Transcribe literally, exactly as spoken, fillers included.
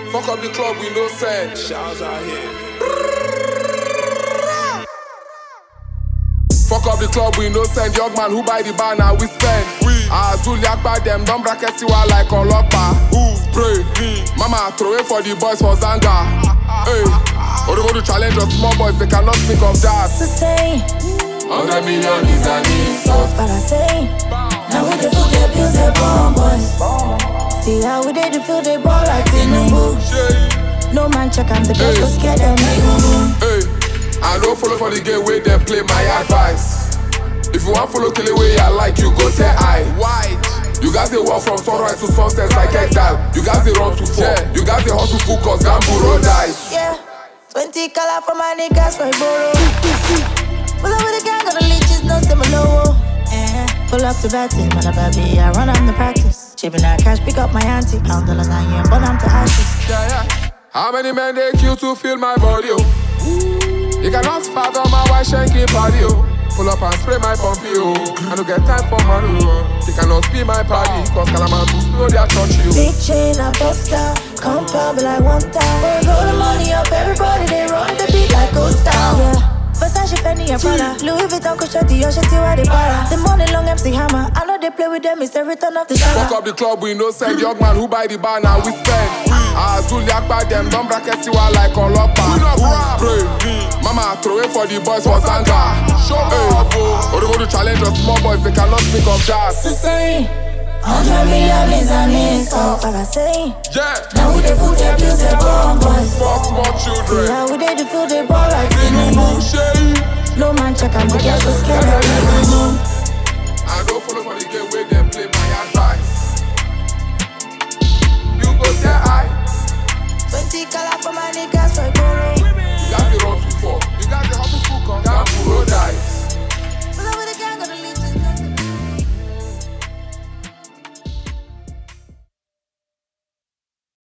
Fuck up the club, we no send. Shouts out here. Fuck up the club, we no send. Young man who buy the bar, now we spend. Azul yakba them, don't bracket you like Olopa. Who spray? Me. Mama throw it for the boys for Zanga. Hey, or they go to challenge us small boys, they cannot think of that. To say, hundred million is an insult. but I say, now we the food they build their bomb boys. See how we did the feel they ball like Tinubu. No man check on the girls, go scare them. Hey, I don't follow for the game where they play my advice. If you want follow kill the way I like, you go say I. Why? You guys they walk from sunrise to sunset like exile. You guys they run to fall. Yeah. You guys they hustle full cause Gamble roll dice. Yeah, twenty color for my niggas for borrow. Pull up with the gang, got the leeches, no similar. Eh, pull up to batting, man, a baby, I run on the practice. Chipping that cash, pick up my auntie. Pound dollars, I am, but I'm to ashes. Yeah, yeah. How many men they kill to feel my body, oh? You cannot fathom my white shanky party, oh. Pull up and spray my pumpy, oh. I don't get time for money, oh. They cannot be my party, cause Calamantus know they are touchy, oh. Big chain, I bust down. Compound, but like one time. They roll the money up, everybody, they run the beat like ghost town. Yeah. Versace, Fendi, and Prada. Louis Vuitton, Cochetti, Yosheti, why they para. The money long, M C Hammer. I know they play with them, it's the return of the shower. Fuck up the club, we no send. Young man who buy the bar, now we spend. Azul yakba them, don't bracket you like Olopa. Spray. Mama throw it for the boys for Zanga. Show up, oh. Or they go to challenge us small boys, they cannot think of that. To say, hundred million is an insult, but I say, yeah. now we the food they build their bomb boys. Fuck small children. Yeah, we did the feel they ball like Tinubu. No man check on the girls, go scare them. I don't follow for the game where they play.